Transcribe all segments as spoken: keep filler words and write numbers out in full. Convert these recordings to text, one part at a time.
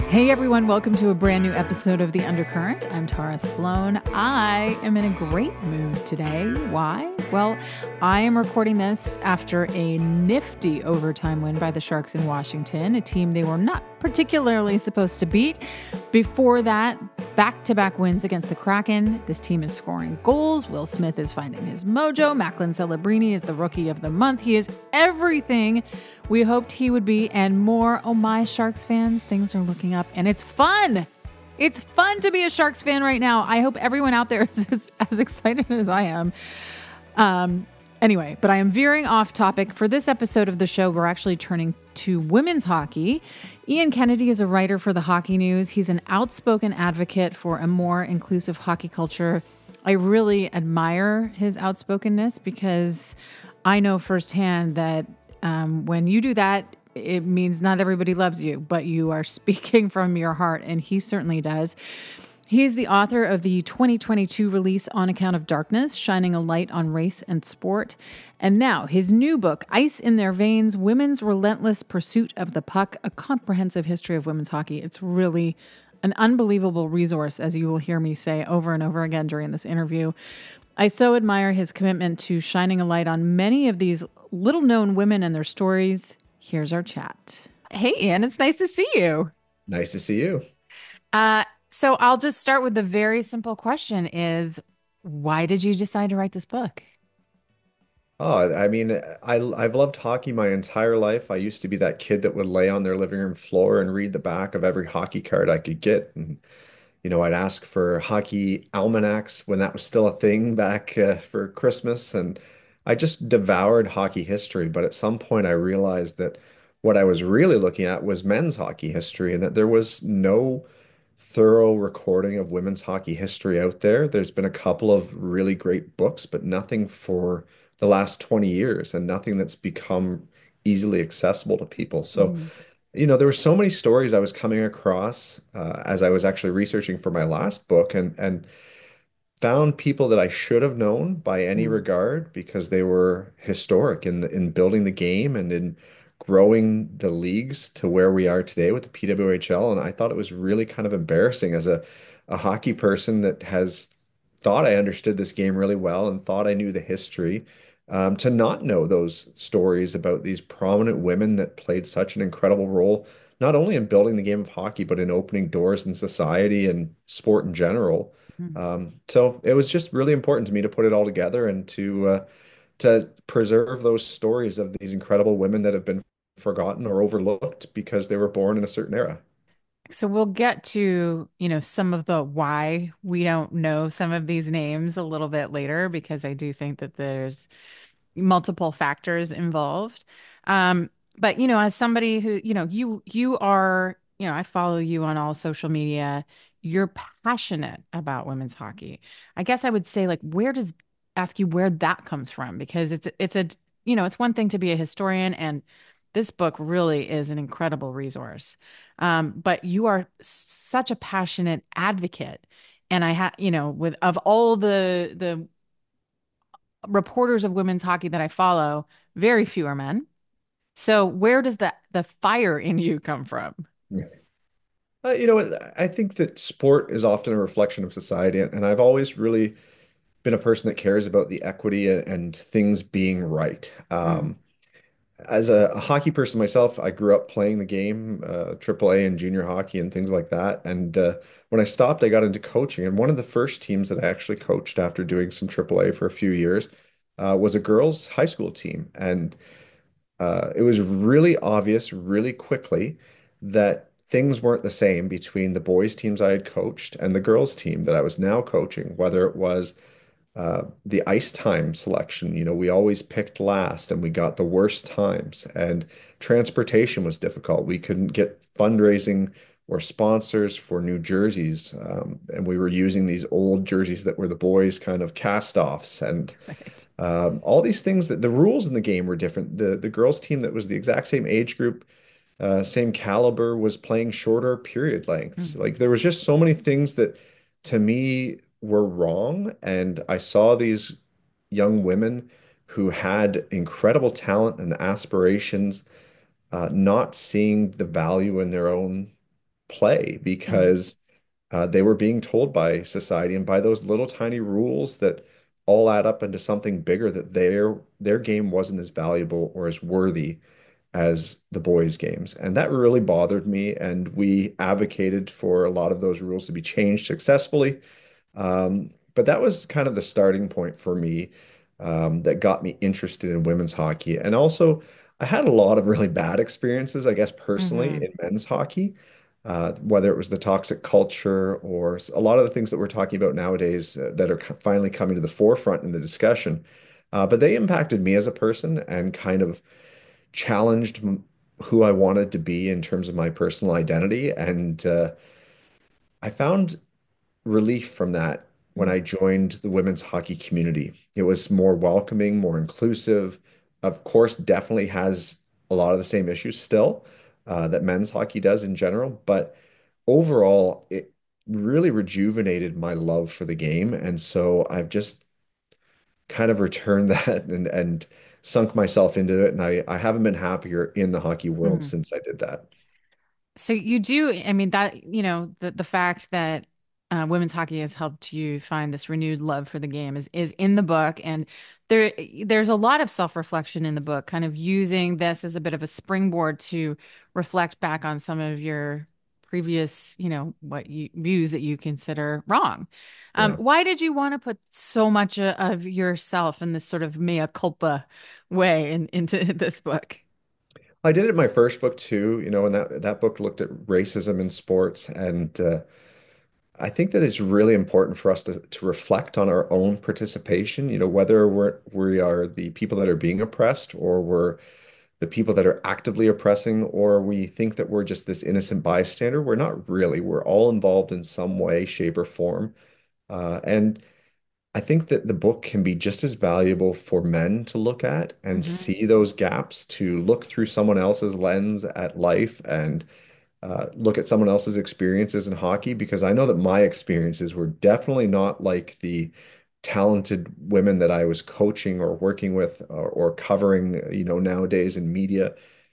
Hey everyone, welcome to a brand new episode of The Undercurrent. I'm Tara Sloan. I am in a great mood today. Why? Well, I am recording this after a nifty overtime win by the Sharks in Washington, a team they were not particularly supposed to beat. Before that, back-to-back wins against the Kraken. This team is scoring goals. Will Smith is finding his mojo. Macklin Celebrini is the rookie of the month. He is everything we hoped he would be and more. Oh my, Sharks fans, things are looking up and it's fun. It's fun to be a Sharks fan right now. I hope everyone out there is as, as excited as I am. Um, anyway, but I am veering off topic. For this episode of the show, we're actually turning to women's hockey. Ian Kennedy is a writer for the Hockey News. He's an outspoken advocate for a more inclusive hockey culture. I really admire his outspokenness because I know firsthand that um, when you do that, it means not everybody loves you, but you are speaking from your heart, and he certainly does. He is the author of the twenty twenty-two release On Account of Darkness, shining a light on race and sport. And now his new book, Ice in Their Veins, Women's Relentless Pursuit of the Puck, a comprehensive history of women's hockey. It's really an unbelievable resource, as you will hear me say over and over again during this interview. I so admire his commitment to shining a light on many of these little-known women and their stories. Here's our chat. Hey, Ian, it's nice to see you. Nice to see you. Uh, so I'll just start with the very simple question is, why did you decide to write this book? Oh, I mean, I I've loved hockey my entire life. I used to be that kid that would lay on their living room floor and read the back of every hockey card I could get. And, you know, I'd ask for hockey almanacs when that was still a thing back uh, for Christmas. And I just devoured hockey history. But at some point, I realized that what I was really looking at was men's hockey history and that there was no thorough recording of women's hockey history out there. There's been a couple of really great books, but nothing for the last twenty years and nothing that's become easily accessible to people. So, Mm. you know, there were so many stories I was coming across uh, as I was actually researching for my last book and and found people that I should have known by any Mm. regard because they were historic in the, in building the game and in growing the leagues to where we are today with the P W H L. And I thought it was really kind of embarrassing as a, a hockey person that has thought I understood this game really well and thought I knew the history, um, to not know those stories about these prominent women that played such an incredible role, not only in building the game of hockey, but in opening doors in society and sport in general. Mm. Um, so it was just really important to me to put it all together and to uh, to preserve those stories of these incredible women that have been forgotten or overlooked because they were born in a certain era. So we'll get to, you know, some of the why we don't know some of these names a little bit later, because I do think that there's multiple factors involved. Um, but you know, as somebody who, you know, you you are, you know, I follow you on all social media. You're passionate about women's hockey. I guess I would say, like, where does ask you where that comes from? Because it's it's a, you know, it's one thing to be a historian, and this book really is an incredible resource. Um, but you are such a passionate advocate. And I have, you know, with of all the the reporters of women's hockey that I follow, very few are men. So where does the the fire in you come from? Uh, you know, what, I think that sport is often a reflection of society, and I've always really been a person that cares about the equity and, and things being right. Mm. Um, as a, a hockey person myself, I grew up playing the game, uh, triple A and junior hockey and things like that. And uh, when I stopped, I got into coaching. And one of the first teams that I actually coached after doing some triple A for a few years uh, was a girls' high school team. And uh, it was really obvious really quickly that things weren't the same between the boys' teams I had coached and the girls' team that I was now coaching, whether it was uh, the ice time selection. You know, we always picked last and we got the worst times, and transportation was difficult. We couldn't get fundraising or sponsors for new jerseys. Um, and we were using these old jerseys that were the boys' kind of cast-offs. And Right. um, all these things that the rules in the game were different. The the girls' team that was the exact same age group, uh, same caliber, was playing shorter period lengths. Mm. Like there was just so many things that to me were wrong. And I saw these young women who had incredible talent and aspirations, uh, not seeing the value in their own play Mm, because uh, they were being told by society and by those little tiny rules that all add up into something bigger that their their game wasn't as valuable or as worthy as the boys' games. And that really bothered me. And we advocated for a lot of those rules to be changed successfully. Um, but that was kind of the starting point for me um, that got me interested in women's hockey. And also, I had a lot of really bad experiences, I guess, personally hmm in men's hockey, uh, whether it was the toxic culture or s- a lot of the things that we're talking about nowadays uh, that are co- finally coming to the forefront in the discussion. Uh, but they impacted me as a person and kind of challenged m- who I wanted to be in terms of my personal identity. And uh, I found relief from that when I joined the women's hockey community. It was more welcoming, more inclusive. Of course, definitely has a lot of the same issues still uh, that men's hockey does in general, but overall, it really rejuvenated my love for the game. And so I've just kind of returned that and and sunk myself into it. And I, I haven't been happier in the hockey world hmm since I did that. So you do, I mean, that, you know, the the fact that uh, women's hockey has helped you find this renewed love for the game is is in the book, and there there's a lot of self-reflection in the book, kind of using this as a bit of a springboard to reflect back on some of your previous, you know, what you views that you consider wrong. Um, Yeah. why did you want to put so much uh, of yourself in this sort of mea culpa way in, into this book? I did it in my first book too, you know, and that that book looked at racism in sports, and uh, I think that it's really important for us to to reflect on our own participation, you know, whether we're we are the people that are being oppressed or we're the people that are actively oppressing, or we think that we're just this innocent bystander. We're not really. We're all involved in some way, shape, or form. Uh, and I think that the book can be just as valuable for men to look at and Hmm see those gaps, to look through someone else's lens at life and uh, look at someone else's experiences in hockey, because I know that my experiences were definitely not like the talented women that I was coaching or working with or, or covering, you know, nowadays in media.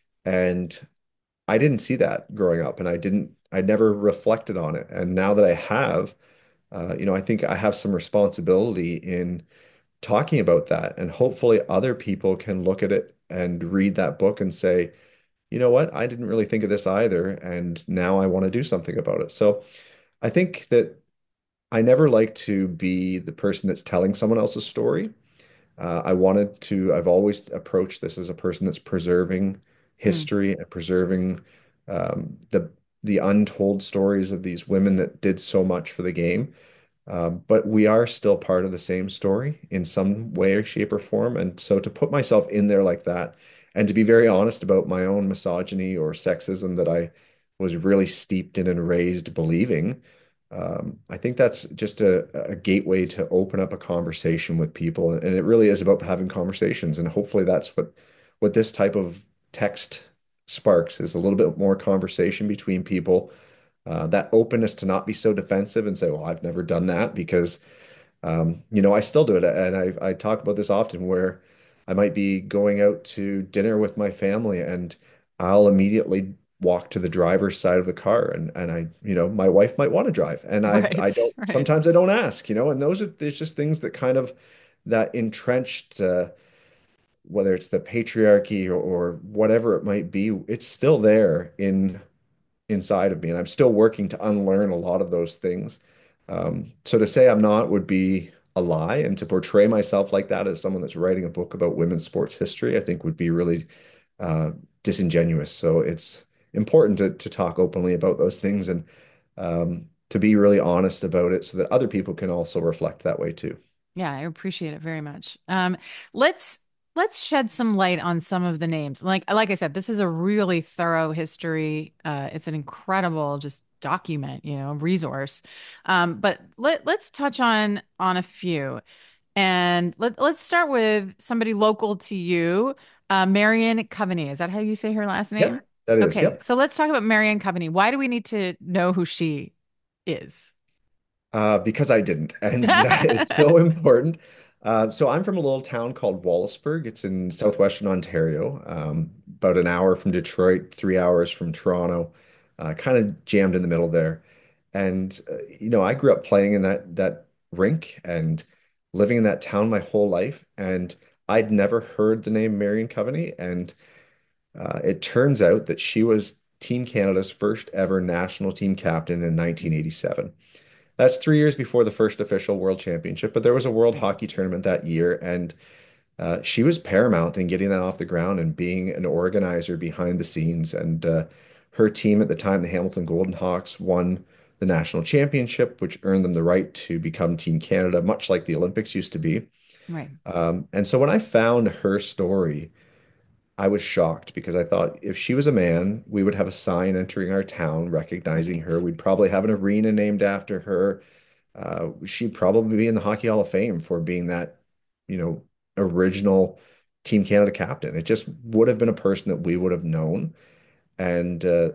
And I didn't see that growing up, and I didn't, I never reflected on it. And now that I have, uh, you know, I think I have some responsibility in talking about that. And hopefully other people can look at it and read that book and say, you know what, I didn't really think of this either. And now I want to do something about it. So I think that I never like to be the person that's telling someone else's story. Uh, I wanted to, I've always approached this as a person that's preserving history and preserving um, the the untold stories of these women that did so much for the game. Um, but we are still part of the same story in some way, shape, or form. And so to put myself in there like that and to be very honest about my own misogyny or sexism that I was really steeped in and raised believing, um, I think that's just a, a gateway to open up a conversation with people. And it really is about having conversations. And hopefully that's what what this type of text sparks, is a little bit more conversation between people, uh, that openness to not be so defensive and say, well, I've never done that, because, um, you know, I still do it. And I, I talk about this often where I might be going out to dinner with my family and I'll immediately walk to the driver's side of the car, and, and I, you know, my wife might want to drive and I, I Right, don't, right. sometimes I don't ask, you know, and those are, there's just things that kind of that entrenched, uh, whether it's the patriarchy or, or whatever it might be, it's still there in inside of me, and I'm still working to unlearn a lot of those things. Um, so to say I'm not would be a lie, and to portray myself like that as someone that's writing a book about women's sports history, I think would be really uh, disingenuous. So it's important to to talk openly about those things and um, to be really honest about it, so that other people can also reflect that way too. Yeah, I appreciate it very much. Um, let's let's shed some light on some of the names. Like like I said, this is a really thorough history. Uh, it's an incredible just document, you know, resource. Um, but let let's touch on on a few. And let let's start with somebody local to you, uh, Marion Coveney. Is that how you say her last name? Yep, that is. Okay, Yep. so let's talk about Marion Coveney. Why do we need to know who she is? Uh, because I didn't, and that is so important. Uh, so I'm from a little town called Wallaceburg. It's in southwestern Ontario, um, about an hour from Detroit, three hours from Toronto. uh, kind of jammed in the middle there. And uh, you know, I grew up playing in that that rink and living in that town my whole life, and I'd never heard the name Marion Coveney. And uh, it turns out that she was Team Canada's first ever national team captain in nineteen eighty-seven. That's three years before the first official World Championship, but there was a World Right. Hockey Tournament that year, and uh, she was paramount in getting that off the ground and being an organizer behind the scenes. And uh, her team at the time, the Hamilton Golden Hawks, won the national championship, which earned them the right to become Team Canada, much like the Olympics used to be. Right. Um, and so when I found her story, I was shocked because I thought if she was a man, we would have a sign entering our town recognizing her. Right. We'd probably have an arena named after her. Uh, she'd probably be in the Hockey Hall of Fame for being that, you know, original Team Canada captain. It just would have been a person that we would have known. And uh,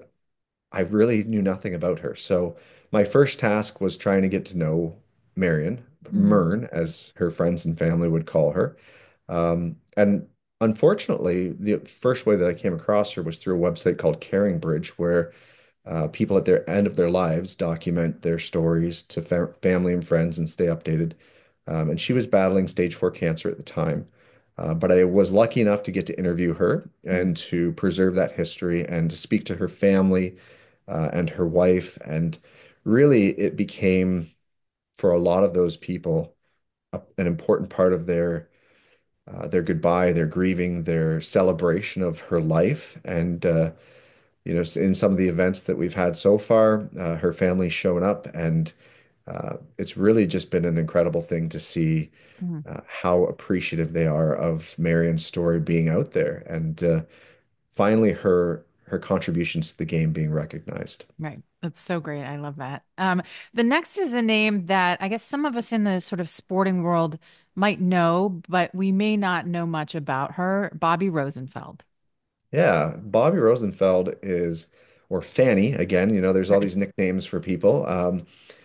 I really knew nothing about her. So my first task was trying to get to know Marion, Hmm. Mern, as her friends and family would call her. Um, and unfortunately, the first way that I came across her was through a website called Caring Bridge, where uh, people at their end of their lives document their stories to fa family and friends and stay updated. Um, and she was battling stage four cancer at the time. Uh, but I was lucky enough to get to interview her Hmm. and to preserve that history and to speak to her family uh, and her wife. And really, it became, for a lot of those people, a, an important part of their uh, their goodbye, their grieving, their celebration of her life. And uh, you know, in some of the events that we've had so far, uh, her family's shown up, and uh, it's really just been an incredible thing to see Hmm. uh, how appreciative they are of Marion's story being out there, and uh, finally her her contributions to the game being recognized. Right. That's so great. I love that. Um, the next is a name that I guess some of us in the sort of sporting world might know, but we may not know much about her. Bobby Rosenfeld. Yeah, Bobby Rosenfeld is, or Fanny, again, you know, there's all Right. these nicknames for people. Um,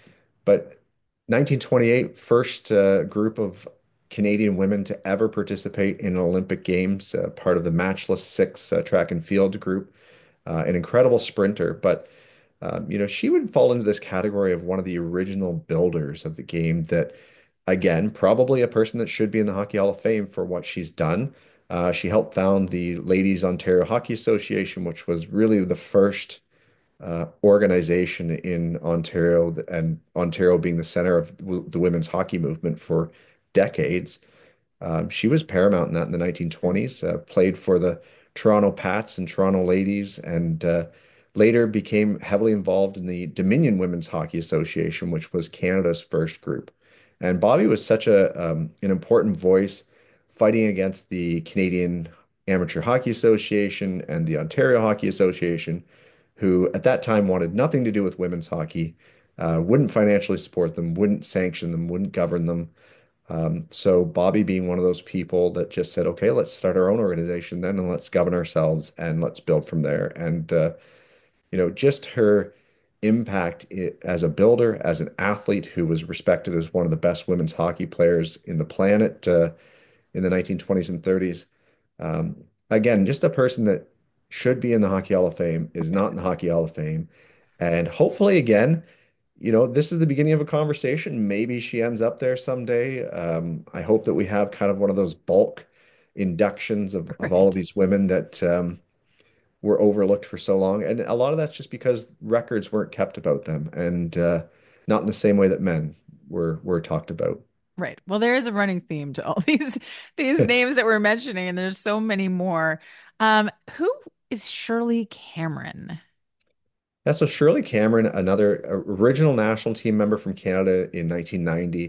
But nineteen twenty-eight, first uh, group of Canadian women to ever participate in Olympic Games, uh, part of the Matchless Six uh, track and field group, uh, an incredible sprinter. But, um, you know, she would fall into this category of one of the original builders of the game that, again, probably a person that should be in the Hockey Hall of Fame for what she's done. Uh, she helped found the Ladies Ontario Hockey Association, which was really the first uh, organization in Ontario, and Ontario being the center of the women's hockey movement for decades. Um, she was paramount in that in the nineteen twenties, uh, played for the Toronto Pats and Toronto Ladies, and uh, later became heavily involved in the Dominion Women's Hockey Association, which was Canada's first group. And Bobby was such a um, an important voice fighting against the Canadian Amateur Hockey Association and the Ontario Hockey Association, who at that time wanted nothing to do with women's hockey, uh, wouldn't financially support them, wouldn't sanction them, wouldn't govern them. Um, so Bobby being one of those people that just said, okay, let's start our own organization then and let's govern ourselves and let's build from there. And uh, you know, just her impact i- as a builder, as an athlete who was respected as one of the best women's hockey players in the planet uh, in the nineteen twenties and thirties. Um, Again, just a person that should be in the Hockey Hall of Fame, is not in the Hockey Hall of Fame. And hopefully, again, you know, this is the beginning of a conversation. Maybe she ends up there someday. Um, I hope that we have kind of one of those bulk inductions of, of all of Right. these women that um, were overlooked for so long. And a lot of that's just because records weren't kept about them, and uh, not in the same way that men were were talked about. Right. Well, there is a running theme to all these these names that we're mentioning, and there's so many more. Um, who is Shirley Cameron? Yeah, so Shirley Cameron, another original national team member from Canada in nineteen ninety.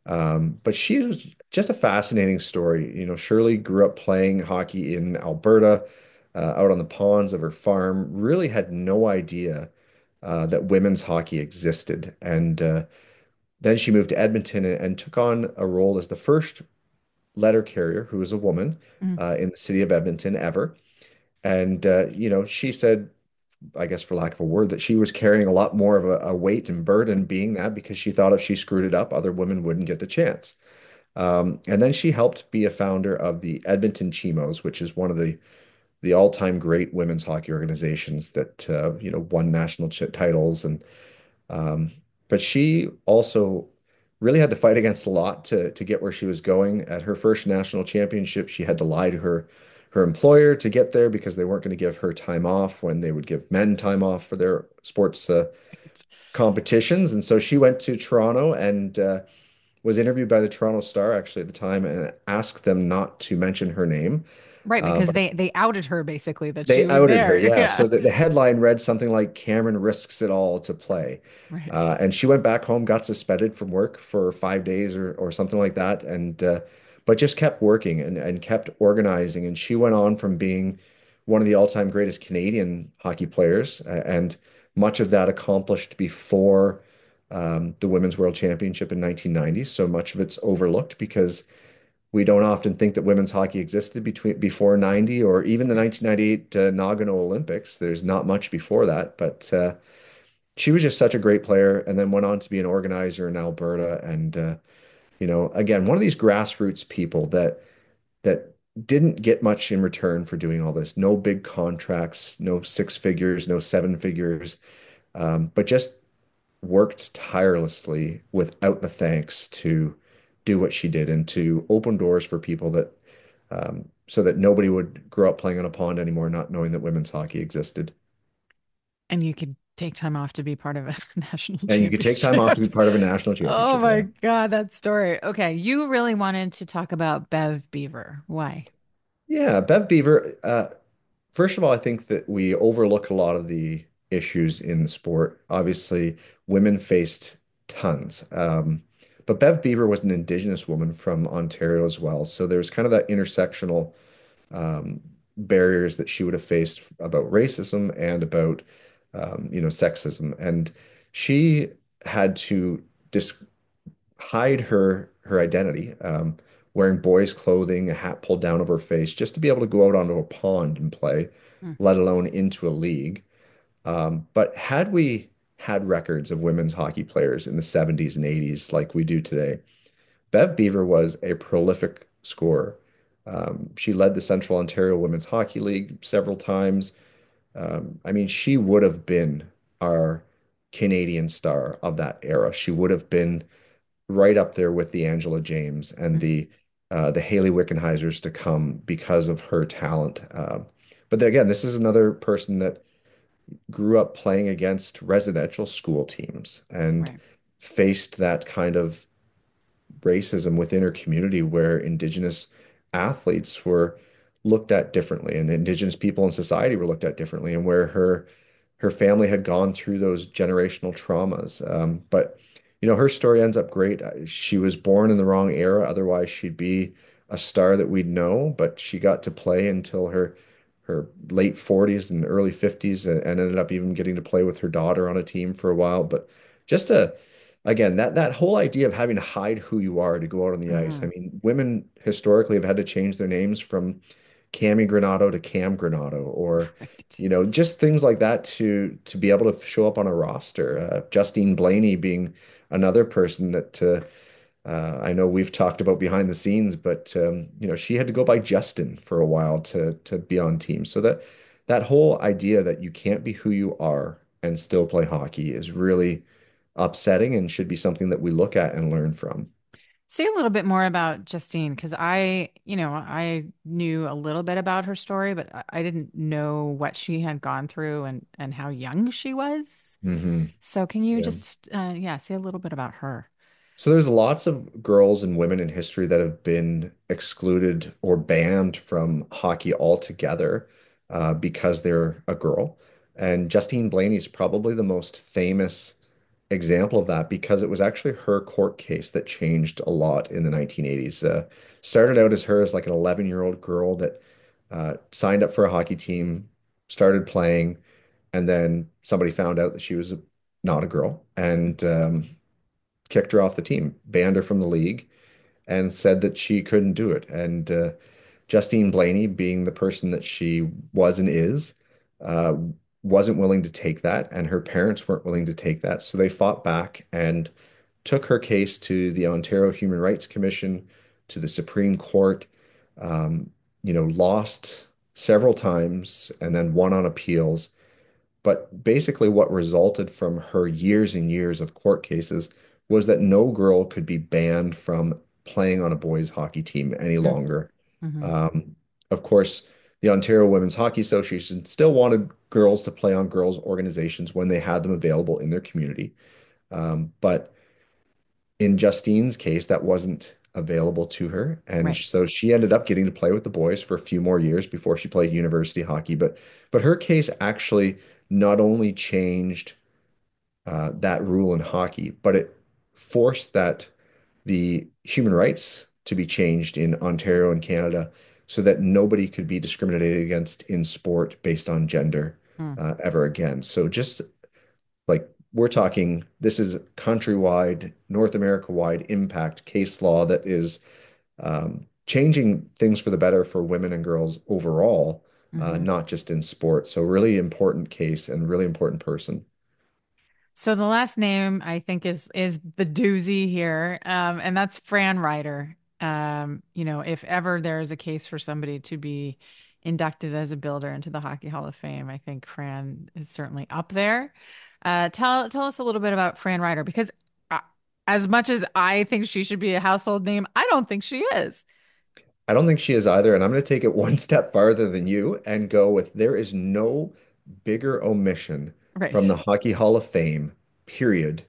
Um, but she was just a fascinating story. You know, Shirley grew up playing hockey in Alberta, uh, out on the ponds of her farm, really had no idea uh, that women's hockey existed. And uh, then she moved to Edmonton and, and took on a role as the first letter carrier who was a woman Mm. uh, in the city of Edmonton ever. And, uh, you know, she said, I guess for lack of a word, that she was carrying a lot more of a, a weight and burden being that because she thought if she screwed it up, other women wouldn't get the chance. Um, and then she helped be a founder of the Edmonton Chimos, which is one of the the all-time great women's hockey organizations that uh, you know won national ch titles and um, but she also really had to fight against a lot to to get where she was going. At her first national championship, she had to lie to her her employer to get there because they weren't going to give her time off when they would give men time off for their sports uh, competitions. And so she went to Toronto and uh, was interviewed by the Toronto Star actually at the time and asked them not to mention her name. Right, Uh, because but they they outed her basically that she they was outed her, there. yeah. Yeah. So the, the headline read something like Cameron risks it all to play. Right. Uh, and she went back home, got suspended from work for five days or, or something like that. And uh, but just kept working and, and kept organizing. And she went on from being one of the all-time greatest Canadian hockey players, uh, and much of that accomplished before um, the Women's World Championship in nineteen ninety. So much of it's overlooked because we don't often think that women's hockey existed between before ninety or even the Right. nineteen ninety-eight uh, Nagano Olympics. There's not much before that, but uh, she was just such a great player and then went on to be an organizer in Alberta. And, uh, you know, again, one of these grassroots people that that didn't get much in return for doing all this. No big contracts, no six figures, no seven figures, um, but just worked tirelessly without the thanks to do what she did and to open doors for people that um, so that nobody would grow up playing on a pond anymore, not knowing that women's hockey existed. And you could take time off to be part of a national And you could take time off to championship. be part of a national Oh championship. my Yeah. God, that story. Okay, you really wanted to talk about Bev Beaver. Why? Yeah, Bev Beaver. Uh, first of all, I think that we overlook a lot of the issues in the sport. Obviously, women faced tons. Um, but Bev Beaver was an Indigenous woman from Ontario as well. So there's kind of that intersectional um, barriers that she would have faced about racism and about um, you know sexism, and she had to dis hide her her identity, um, wearing boys' clothing, a hat pulled down over her face, just to be able to go out onto a pond and play, Hmm. let alone into a league. Um, but had we had records of women's hockey players in the seventies and eighties like we do today, Bev Beaver was a prolific scorer. Um, she led the Central Ontario Women's Hockey League several times. Um, I mean, she would have been our Canadian star of that era. She would have been right up there with the Angela James and Mhm. the uh, the Hayley Wickenheisers to come because of her talent. Uh, but again, this is another person that grew up playing against residential school teams and Right. faced that kind of racism within her community where Indigenous athletes were looked at differently and Indigenous people in society were looked at differently and where her her family had gone through those generational traumas. Um, but you know, her story ends up great. Uh, She was born in the wrong era, otherwise she'd be a star that we'd know, but she got to play until her her late forties and early fifties and, and ended up even getting to play with her daughter on a team for a while. But just a again, that that whole idea of having to hide who you are to go out on the ice. I Mhm. mean, women historically have had to change their names from Cami Granado to Cam Granado, or Right. you know, just things like that to to be able to show up on a roster. Uh, Justine Blaney being another person that uh, uh, I know we've talked about behind the scenes, but um, you know, she had to go by Justin for a while to to be on teams. So that that whole idea that you can't be who you are and still play hockey is really upsetting and should be something that we look at and learn from. Say a little bit more about Justine, because I, you know, I knew a little bit about her story, but I I didn't know what she had gone through and and how young she was. Hmm. So can you Yeah. just, uh, yeah, say a little bit about her? So there's lots of girls and women in history that have been excluded or banned from hockey altogether uh, because they're a girl. And Justine Blaney is probably the most famous example of that because it was actually her court case that changed a lot in the nineteen eighties. Uh, started out as her as like an eleven year old girl that uh, signed up for a hockey team, started playing, and then somebody found out that she was a, not a girl and um, kicked her off the team, banned her from the league, and said that she couldn't do it. And uh, Justine Blaney, being the person that she was and is, uh, wasn't willing to take that, and her parents weren't willing to take that. So they fought back and took her case to the Ontario Human Rights Commission, to the Supreme Court, um, you know, lost several times and then won on appeals. But basically, what resulted from her years and years of court cases was that no girl could be banned from playing on a boys' hockey team any longer. Mm-hmm. Um, of course, the Ontario Women's Hockey Association still wanted girls to play on girls' organizations when they had them available in their community. Um, but in Justine's case, that wasn't available to her. And Right. so she ended up getting to play with the boys for a few more years before she played university hockey. But but her case actually not only changed uh, that rule in hockey, but it forced that the human rights to be changed in Ontario and Canada so that nobody could be discriminated against in sport based on gender Mm. uh, ever again. So just like we're talking, this is countrywide, North America-wide impact case law that is um, changing things for the better for women and girls overall, uh, Mm-hmm. not just in sport. So really important case and really important person. So the last name I think is is the doozy here, um, and that's Fran Ryder. Um, you know, if ever there is a case for somebody to be inducted as a builder into the Hockey Hall of Fame, I think Fran is certainly up there. Uh, tell tell us a little bit about Fran Ryder because uh, as much as I think she should be a household name, I don't think she is. I don't think she is either, and I'm going to take it one step farther than you and go with there is no bigger omission from the Right, Hockey Hall of Fame, period.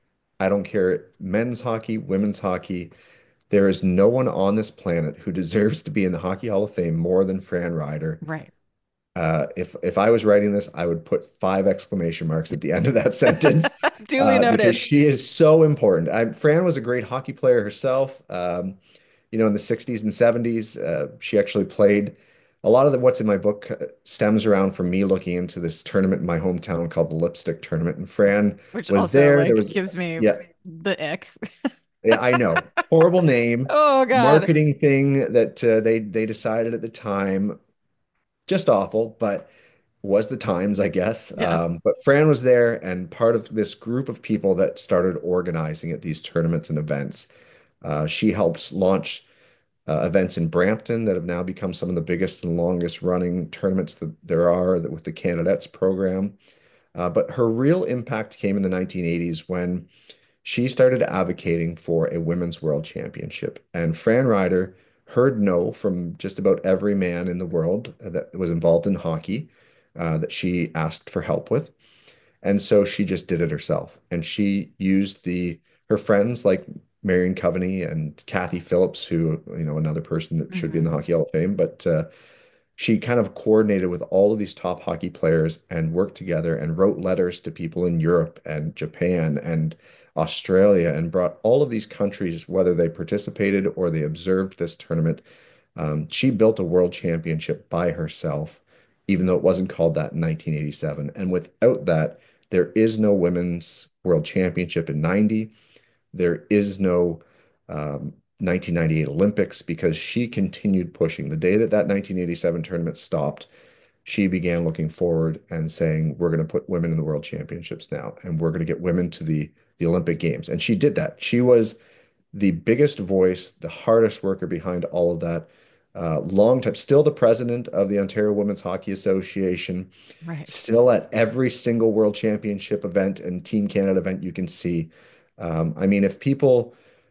I don't care men's hockey, women's hockey. There is no one on this planet who deserves to be in the Hockey Hall of Fame more than Fran Ryder. right. Uh, if if I was writing this, I would put five exclamation marks at the end of that sentence Duly uh, because noted. she is so important. I, Fran was a great hockey player herself. Um, you know, in the sixties and seventies, uh, she actually played. A lot of the, what's in my book uh, stems around from me looking into this tournament in my hometown called the Lipstick Tournament, and Fran Which was also there. There like was, gives me yeah, the ick. yeah, I know, horrible name, Oh God. marketing thing that uh, they they decided at the time, just awful, but was the times, I guess. Yeah. Um, but Fran was there and part of this group of people that started organizing at these tournaments and events. Uh, she helps launch uh, events in Brampton that have now become some of the biggest and longest running tournaments that there are that with the Canadiettes program. Uh, but her real impact came in the nineteen eighties when she started advocating for a women's world championship. And Fran Ryder heard no from just about every man in the world that was involved in hockey uh, that she asked for help with. And so she just did it herself. And she used the her friends like Marion Coveney and Kathy Phillips, who, you know, another person that should be in the Hmm. Hockey Hall of Fame, but uh, she kind of coordinated with all of these top hockey players and worked together and wrote letters to people in Europe and Japan and Australia and brought all of these countries, whether they participated or they observed this tournament. Um, she built a world championship by herself, even though it wasn't called that in nineteen eighty-seven. And without that, there is no women's world championship in ninety. There is no um, nineteen ninety-eight Olympics because she continued pushing. The day that that nineteen eighty-seven tournament stopped, she began looking forward and saying, "We're going to put women in the world championships now, and we're going to get women to the the Olympic Games." And she did that. She was the biggest voice, the hardest worker behind all of that. Uh, long time, still the president of the Ontario Women's Hockey Association, Right. still at every single World Championship event and Team Canada event you can see. Um, I mean, if people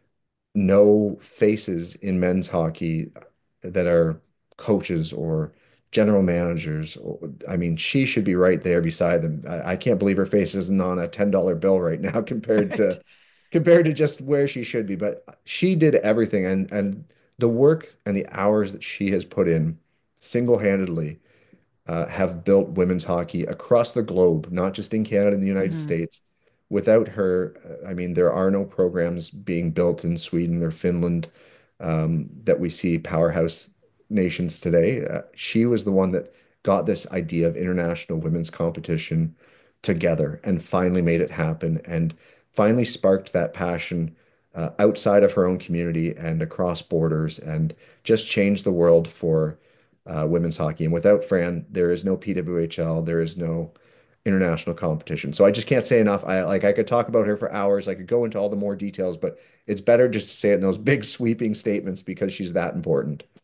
know faces in men's hockey that are coaches or general managers. I mean, she should be right there beside them. I, I can't believe her face isn't on a ten dollar bill right now compared Right. to compared to just where she should be. But she did everything and and the work and the hours that she has put in single-handedly uh, have built women's hockey across the globe, not just in Canada and the United Hmm. States. Without her, uh, I mean, there are no programs being built in Sweden or Finland um, that we see powerhouse nations today. Uh, she was the one that got this idea of international women's competition together and finally made it happen and finally sparked that passion uh, outside of her own community and across borders and just changed the world for uh, women's hockey. And without Fran, there is no P W H L, there is no international competition. So I just can't say enough. I like I could talk about her for hours. I could go into all the more details, but it's better just to say it in those big sweeping statements because she's that important.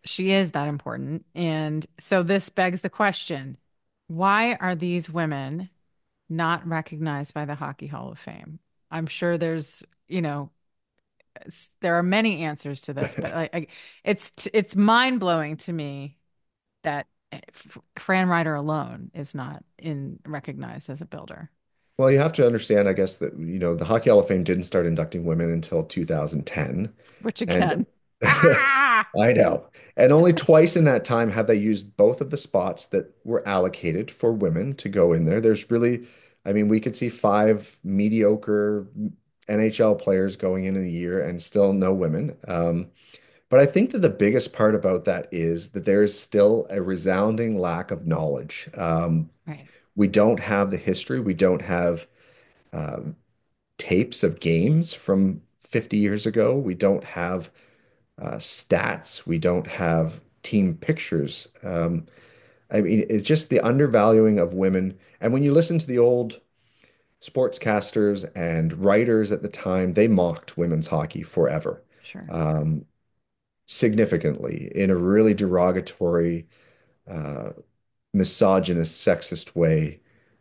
she is that important. And so this begs the question, why are these women not recognized by the Hockey Hall of Fame? I'm sure there's, you know, s- there are many answers to this, but like, I, it's t- it's mind-blowing to me that eh, F Fran Ryder alone is not in recognized as a builder, Well, you have to understand, I guess, that you know the Hockey Hall of Fame didn't start inducting women until two thousand ten, which and again, ah, I know. And only twice in that time have they used both of the spots that were allocated for women to go in there. There's really, I mean, we could see five mediocre N H L players going in in a year and still no women. Um, but I think that the biggest part about that is that there's still a resounding lack of knowledge. Um, right, we don't have the history. We don't have um, tapes of games from fifty years ago. We don't have uh, stats. We don't have team pictures. Um, I mean, it's just the undervaluing of women. And when you listen to the old sportscasters and writers at the time, they mocked women's hockey forever, sure, um, significantly in a really derogatory, uh, misogynist, sexist way,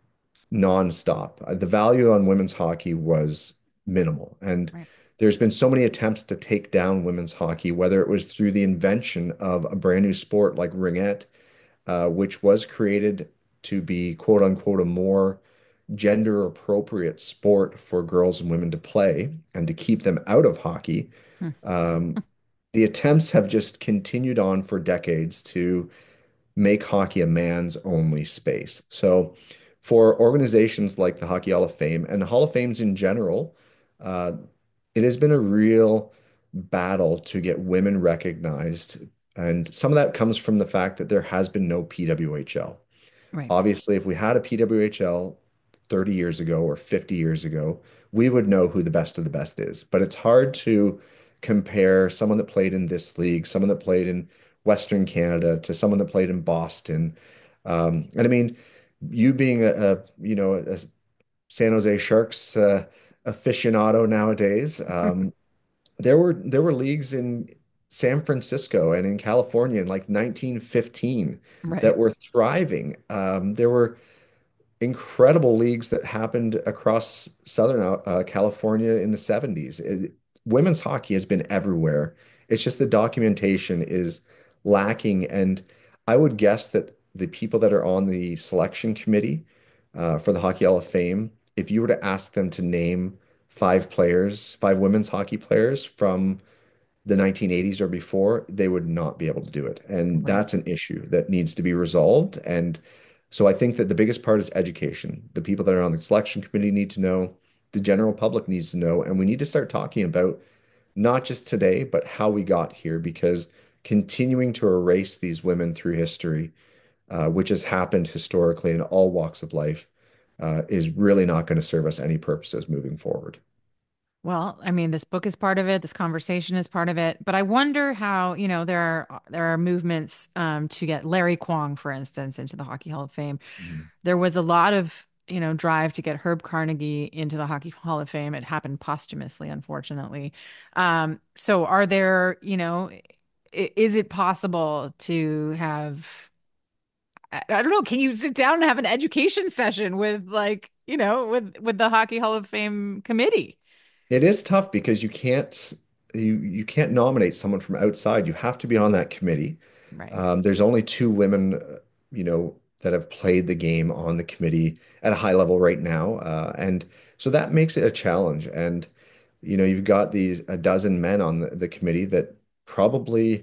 nonstop. Uh, The value on women's hockey was minimal. And right, there's been so many attempts to take down women's hockey, whether it was through the invention of a brand new sport like ringette, uh, which was created to be quote unquote a more gender appropriate sport for girls and women to play and to keep them out of hockey. hmm, Um, the attempts have just continued on for decades to make hockey a man's only space. So, for organizations like the Hockey Hall of Fame and Hall of Fames in general, uh, it has been a real battle to get women recognized. And some of that comes from the fact that there has been no P W H L. right, Obviously, if we had a P W H L thirty years ago or fifty years ago, we would know who the best of the best is. But it's hard to compare someone that played in this league, someone that played in Western Canada, to someone that played in Boston. Um, and I mean, you being a, a you know a San Jose Sharks uh, aficionado nowadays, um, there were there were leagues in San Francisco and in California in like nineteen fifteen right, that were thriving. Um, there were incredible leagues that happened across Southern uh, California in the seventies. It, women's hockey has been everywhere. It's just the documentation is lacking. And I would guess that the people that are on the selection committee uh, for the Hockey Hall of Fame, if you were to ask them to name five players, five women's hockey players from the nineteen eighties or before, they would not be able to do it. And right. that's an issue that needs to be resolved. And so I think that the biggest part is education. The people that are on the selection committee need to know, the general public needs to know, and we need to start talking about not just today, but how we got here, because continuing to erase these women through history, uh, which has happened historically in all walks of life, uh, is really not going to serve us any purposes moving forward. Well, I mean, this book is part of it. This conversation is part of it. But I wonder how, you know, there are there are movements um, to get Larry Kwong, for instance, into the Hockey Hall of Fame. Mhm. There was a lot of, you know, drive to get Herb Carnegie into the Hockey Hall of Fame. It happened posthumously, unfortunately. Um, so are there, you know, i- is it possible to have, I I don't know, can you sit down and have an education session with like, you know, with with the Hockey Hall of Fame committee? It is tough because you can't you you can't nominate someone from outside. You have to be on that committee. Right. Um, there's only two women, uh, you know, that have played the game on the committee at a high level right now, uh, and so that makes it a challenge. And you know, you've got these a dozen men on the, the committee that probably,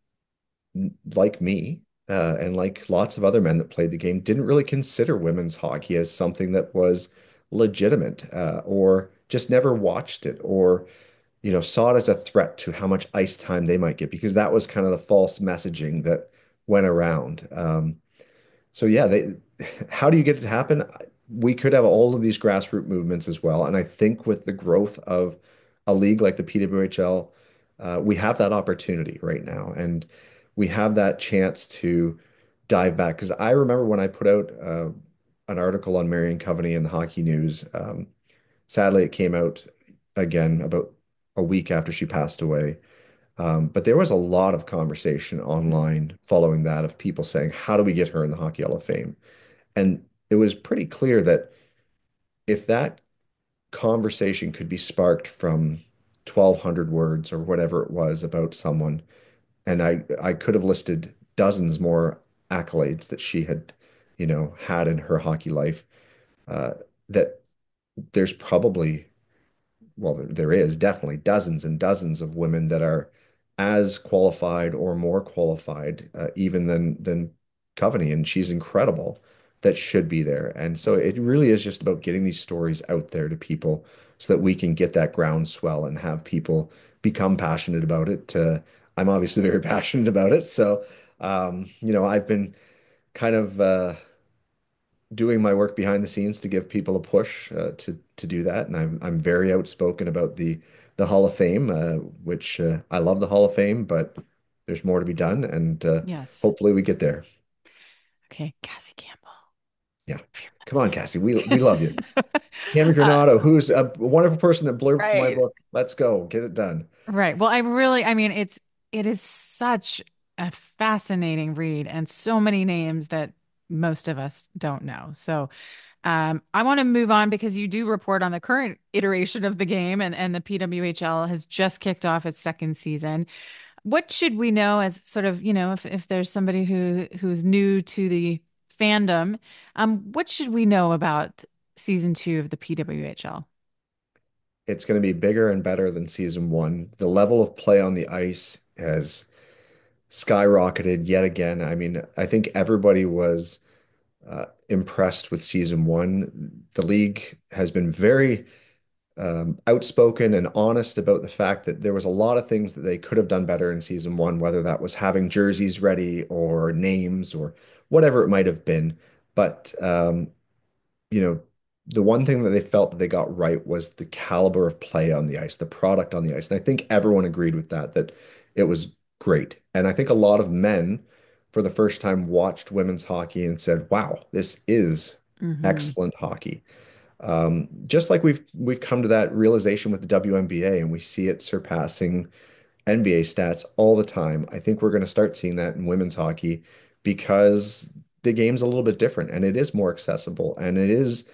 like me, uh, and like lots of other men that played the game, didn't really consider women's hockey as something that was legitimate, uh, or just never watched it, or you know, saw it as a threat to how much ice time they might get, because that was kind of the false messaging that went around. Um, so yeah, they, how do you get it to happen? We could have all of these grassroots movements as well. And I think with the growth of a league like the P W H L, uh, we have that opportunity right now. And we have that chance to dive back. Because I remember when I put out uh, an article on Marion Coveney in the Hockey News. Um, sadly, it came out again about a week after she passed away. Um, but there was a lot of conversation online following that of people saying, how do we get her in the Hockey Hall of Fame? And it was pretty clear that if that conversation could be sparked from twelve hundred words or whatever it was about someone, and I I could have listed dozens more accolades that she had, you know, had in her hockey life, uh, that there's probably, well, there, there is definitely dozens and dozens of women that are as qualified or more qualified, uh, even than than Coveney, and she's incredible, that should be there. And so it really is just about getting these stories out there to people so that we can get that groundswell and have people become passionate about it. Uh, I'm obviously very passionate about it, so um, you know, I've been kind of uh, doing my work behind the scenes to give people a push uh, to to do that. And I'm I'm very outspoken about the the Hall of Fame, uh, which uh, I love the Hall of Fame, but there's more to be done, and uh, Yes. hopefully we get there. Okay, Cassie Campbell, Yeah, if you're come on, Cassie, we we love you. listening. Tammy uh, Granado, who's a wonderful person that blurbed for my right. book. Let's go, get it done. Right. Well, I really, I mean, it's it is such a fascinating read and so many names that most of us don't know. So, um, I want to move on because you do report on the current iteration of the game, and and the P W H L has just kicked off its second season. What should we know as sort of, you know, if if there's somebody who who's new to the fandom, um, what should we know about season two of the P W H L? It's going to be bigger and better than season one. The level of play on the ice has skyrocketed yet again. I mean, I think everybody was uh, impressed with season one. The league has been very um, outspoken and honest about the fact that there was a lot of things that they could have done better in season one, whether that was having jerseys ready or names or whatever it might have been. But um, you know, the one thing that they felt that they got right was the caliber of play on the ice, the product on the ice. And I think everyone agreed with that, that it was great. And I think a lot of men, for the first time, watched women's hockey and said, wow, this is Hmm. excellent hockey. Um, just like we've we've come to that realization with the W N B A, and we see it surpassing N B A stats all the time. I think we're going to start seeing that in women's hockey because the game's a little bit different and it is more accessible, and it is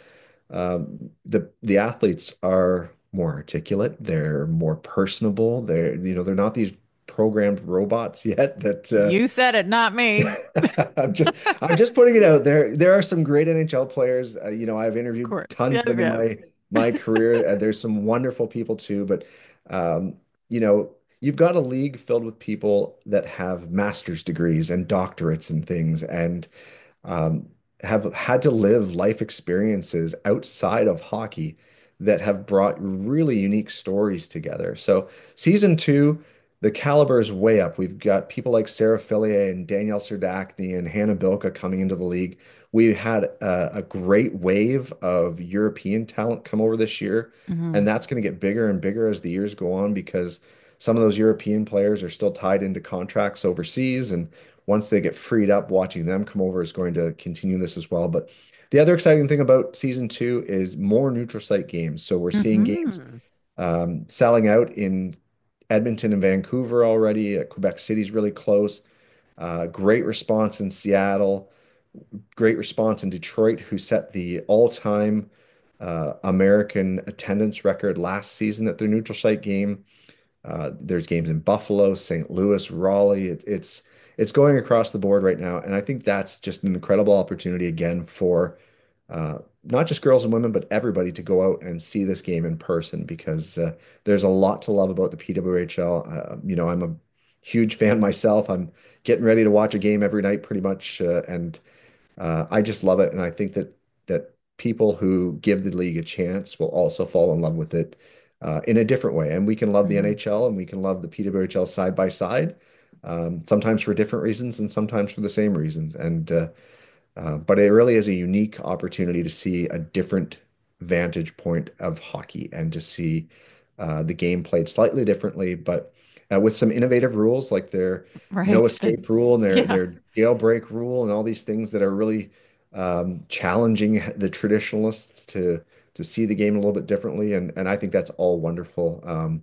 um, the the athletes are more articulate, they're more personable, they're you know they're not these programmed robots yet that uh, You said it, not me. I'm just I'm just putting it out there. There are some great N H L players. Uh, you know, I've Of interviewed course. tons of Yes, them in yes. my my career. Uh, there's some wonderful people too, but um, you know, you've got a league filled with people that have master's degrees and doctorates and things, and um, have had to live life experiences outside of hockey that have brought really unique stories together. So season two, the caliber is way up. We've got people like Sarah Fillier and Danielle Serdachny and Hannah Bilka coming into the league. We had a, a great wave of European talent come over this year, and Hmm. that's going to get bigger and bigger as the years go on because some of those European players are still tied into contracts overseas, and once they get freed up, watching them come over is going to continue this as well. But the other exciting thing about season two is more neutral site games. So we're seeing games Hmm. um, selling out in Edmonton and Vancouver already. Uh, Quebec City's really close. Uh, great response in Seattle. Great response in Detroit, who set the all-time uh, American attendance record last season at their neutral site game. Uh, there's games in Buffalo, Saint Louis, Raleigh. It, it's it's going across the board right now, and I think that's just an incredible opportunity again for uh, not just girls and women, but everybody to go out and see this game in person because uh, there's a lot to love about the P W H L. Uh, you know, I'm a huge fan myself. I'm getting ready to watch a game every night pretty much, uh, and uh, I just love it, and I think that that people who give the league a chance will also fall in love with it uh, in a different way. And we can love the Hmm. N H L and we can love the P W H L side by side, um, sometimes for different reasons and sometimes for the same reasons. And uh, uh, but it really is a unique opportunity to see a different vantage point of hockey and to see uh, the game played slightly differently, but uh, with some innovative rules like their no Right. The, escape rule and their yeah. their jailbreak rule and all these things that are really um, challenging the traditionalists to to see the game a little bit differently. And and I think that's all wonderful. Um,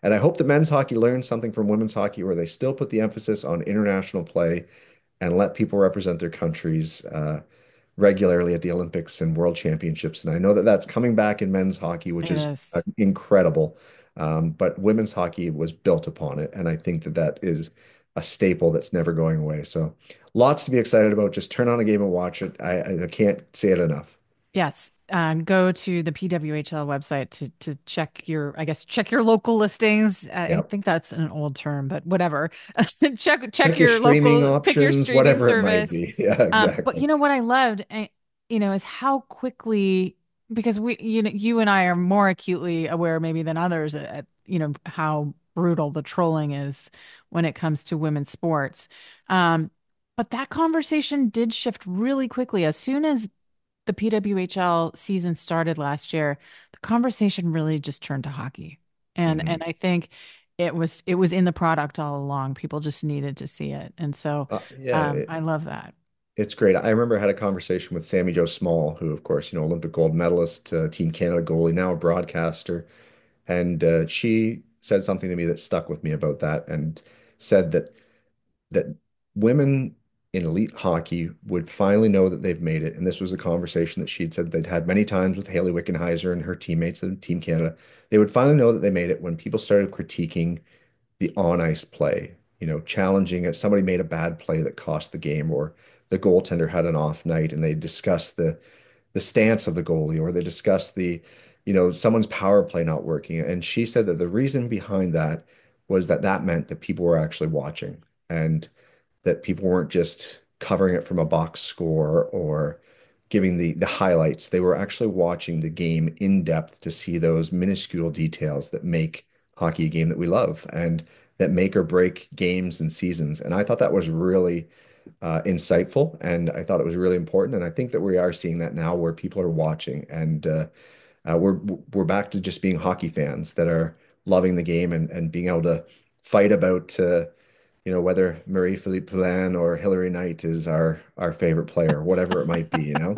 And I hope the men's hockey learns something from women's hockey where they still put the emphasis on international play and let people represent their countries uh, regularly at the Olympics and World Championships. And I know that that's coming back in men's hockey, which It is uh, is. incredible. Um, but women's hockey was built upon it. And I think that that is a staple that's never going away. So lots to be excited about. Just turn on a game and watch it. I, I can't say it enough. Yes. Um, go to the P W H L website to to check your, I guess, check your local listings. I Yeah. think that's an old term, but whatever. Check check Check your your streaming local, pick your options, streaming whatever it might service. be. Yeah, Um, but exactly. you know what I loved, eh, you know, is how quickly, because we, you know, you and I are more acutely aware maybe than others at, at, you know, how brutal the trolling is when it comes to women's sports. Um, but that conversation did shift really quickly as soon as the P W H L season started last year. The conversation really just turned to hockey. And Mhm. and I think it was it was in the product all along. People just needed to see it. And so Uh, yeah, um, it, I love that. it's great. I remember I had a conversation with Sammy Joe Small, who, of course, you know, Olympic gold medalist, uh, Team Canada goalie, now a broadcaster. And uh, she said something to me that stuck with me about that, and said that that women in elite hockey would finally know that they've made it. And this was a conversation that she'd said they'd had many times with Hayley Wickenheiser and her teammates in Team Canada. They would finally know that they made it when people started critiquing the on ice play, you know, challenging it. Somebody made a bad play that cost the game, or the goaltender had an off night, and they discussed the the stance of the goalie, or they discussed the, you know, someone's power play not working. And she said that the reason behind that was that that meant that people were actually watching, and that people weren't just covering it from a box score or giving the the highlights. They were actually watching the game in depth to see those minuscule details that make hockey a game that we love and that make or break games and seasons. And I thought that was really uh, insightful, and I thought it was really important. And I think that we are seeing that now, where people are watching, and uh, uh, we're we're back to just being hockey fans that are loving the game, and and being able to fight about uh, you know, whether Marie-Philippe Poulin or Hilary Knight is our our favorite player, whatever it might be, you know.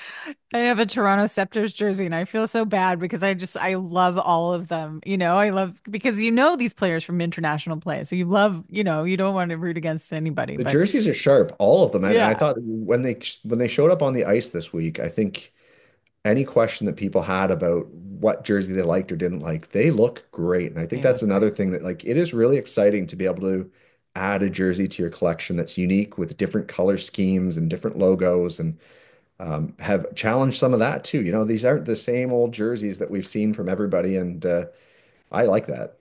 I have a Toronto Scepters jersey and I feel so bad because I just I love all of them. You know, I love because you know these players from international play. So you love, you know, you don't want to root against anybody, The but jerseys are sharp, all of them. And I yeah, thought when they when they showed up on the ice this week, I think any question that people had about what jersey they liked or didn't like, they look great. And I think they that's look another great. thing that, like, it is really exciting to be able to add a jersey to your collection that's unique with different color schemes and different logos, and um, have challenged some of that too. You know, these aren't the same old jerseys that we've seen from everybody, and uh, I like that.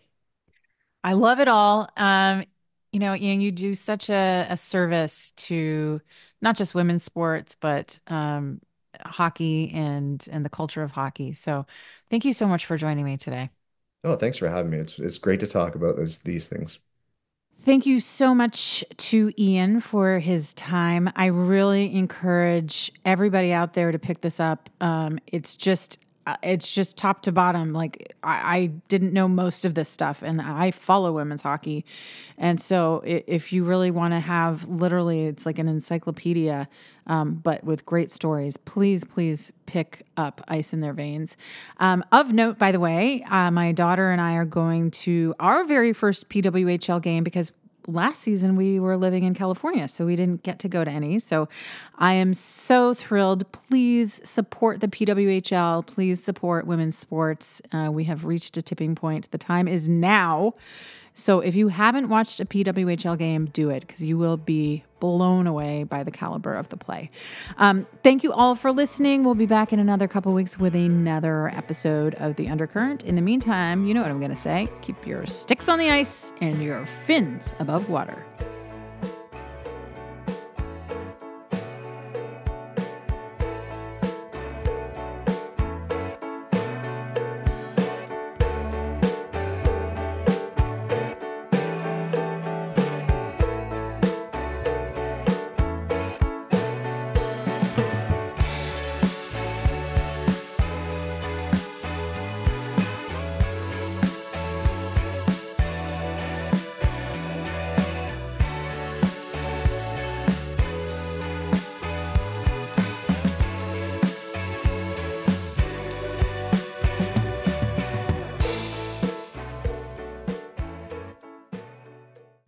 I love it all. Um, you know, Ian, you do such a, a service to not just women's sports, but um, hockey and and the culture of hockey. So thank you so much for joining me today. Oh, thanks for having me. It's it's great to talk about these these things. Thank you so much to Ian for his time. I really encourage everybody out there to pick this up. Um, it's just uh, it's just top to bottom. Like I, I didn't know most of this stuff, and I follow women's hockey, and so i- if you really want to have literally, it's like an encyclopedia, um, but with great stories. Please, please pick up Ice in Their Veins. Um, of note, by the way, uh, my daughter and I are going to our very first P W H L game because last season we were living in California, so we didn't get to go to any. So I am so thrilled. Please support the P W H L. Please support women's sports. Uh, we have reached a tipping point. The time is now. So if you haven't watched a P W H L game, do it because you will be blown away by the caliber of the play. Um, thank you all for listening. We'll be back in another couple weeks with another episode of The Undercurrent. In the meantime, you know what I'm going to say. Keep your sticks on the ice and your fins above water.